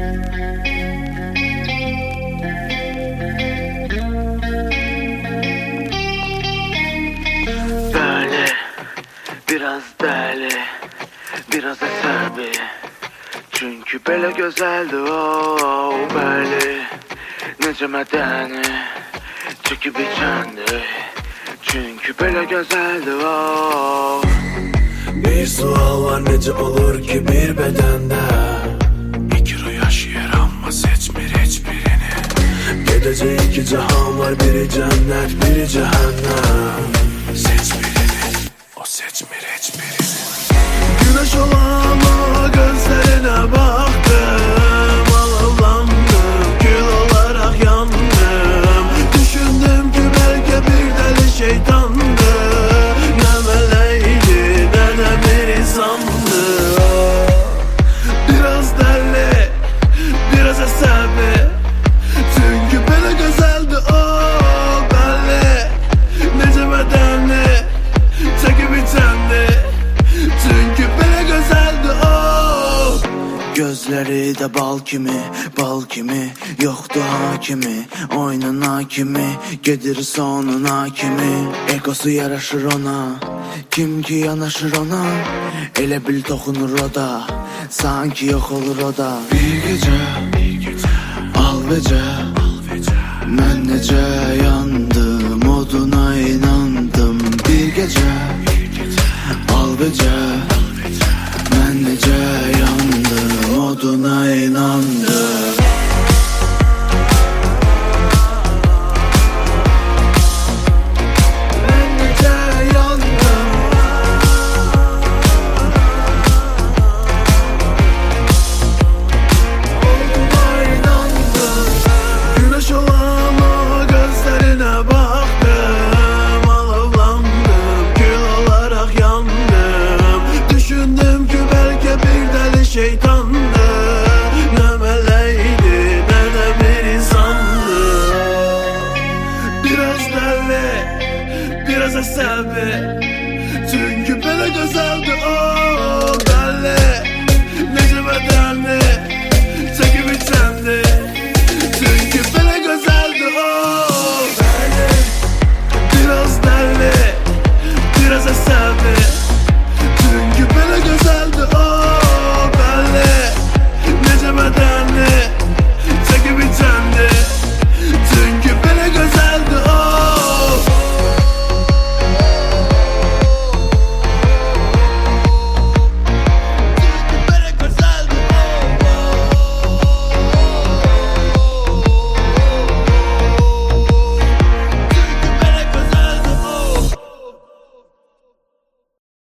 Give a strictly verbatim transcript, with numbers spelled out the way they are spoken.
Böyle biraz deli, biraz eserbi. Çünkü belə gözəldir o, bəli. Necə mədəni, çəkib içəndir. Çünkü belə gözəldir o. Bir sual var, necə olur ki bir bədəndə İki ruh yaşayır amma seçmir heç birini. Gedəcək iki cahan var, biri cənnət, biri cəhənnəm. Seç birini, o seçmir heç birini. Güneş olan o gözlerine baktım, alevlandım, kül olarak yandım. Düşündüm ki belki bir deli şeytandı. Ne meleğiydi ne de bir insandı. Biraz deli, biraz eserbi. Çünkü böyle güzeldi o, belli. Nece bedenli, çekip içendi. Çünkü böyle güzeldi o. Gözleri de bal kimi, bal kimi. Yoktu hakimi, oyununa kimi. Gedir sonuna kimi. Egosu yaraşır ona, kim ki yanaşır ona. Elə bil toxunur o da, sanki yok olur o da. Bir gece, bir gece Al vece, al vece. mən necə yandım, oduna inandım. Bir gece, Bir gece al vece, al vece. mən necə yandım, oduna inandım.